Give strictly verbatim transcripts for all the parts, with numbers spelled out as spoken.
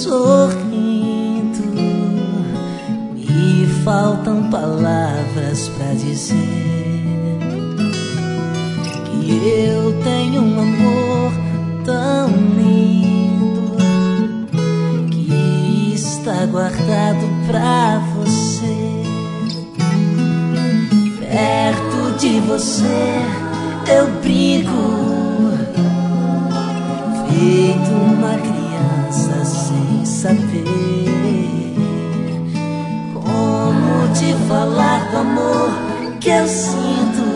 sorrindo. Me faltam palavras pra dizer que eu tenho um amor tão lindo que está guardado pra você. Perto de você eu brinco, feito uma criança sem saber como te falar do amor que eu sinto.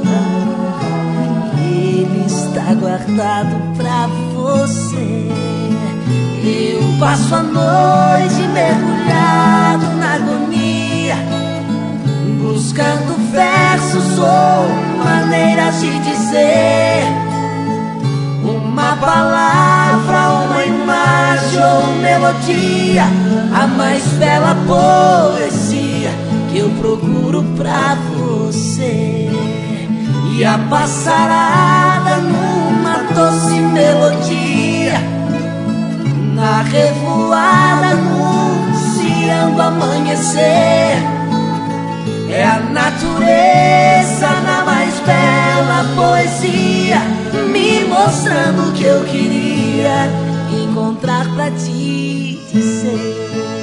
Ele está guardado pra você. Eu passo a noite mergulhado na agonia, buscando versos ou maneiras de dizer uma palavra, uma imagem ou melodia, a mais bela poesia que eu procuro pra você. E a passarada numa doce melodia, na revoada anunciando amanhecer. É a natureza na mais bela poesia, me mostrando o que eu queria encontrar pra te dizer.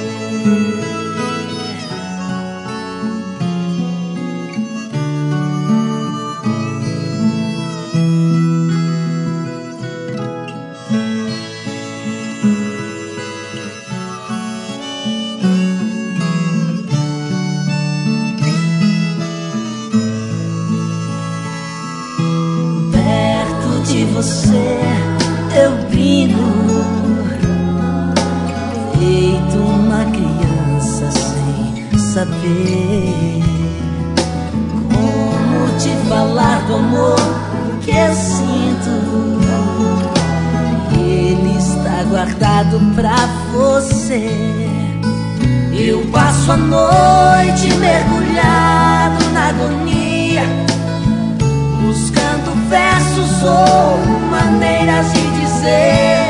De você eu brinco, feito uma criança sem saber como te falar do amor que eu sinto. Ele está guardado pra você. Eu passo a noite mergulhado na agonia, buscando versos ou maneiras de dizer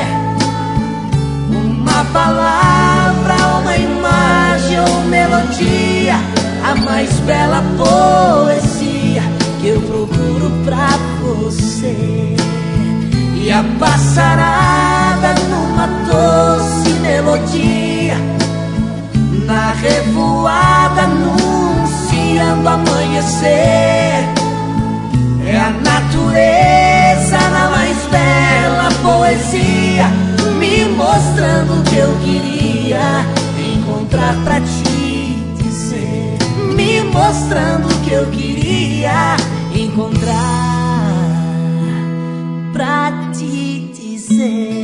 uma palavra, uma imagem ou melodia, a mais bela poesia que eu procuro pra você. E a passarada numa doce melodia, na revoada anunciando amanhecer. É a natureza na mais bela poesia, me mostrando o que eu queria encontrar pra te dizer. Me mostrando o que eu queria encontrar pra te dizer.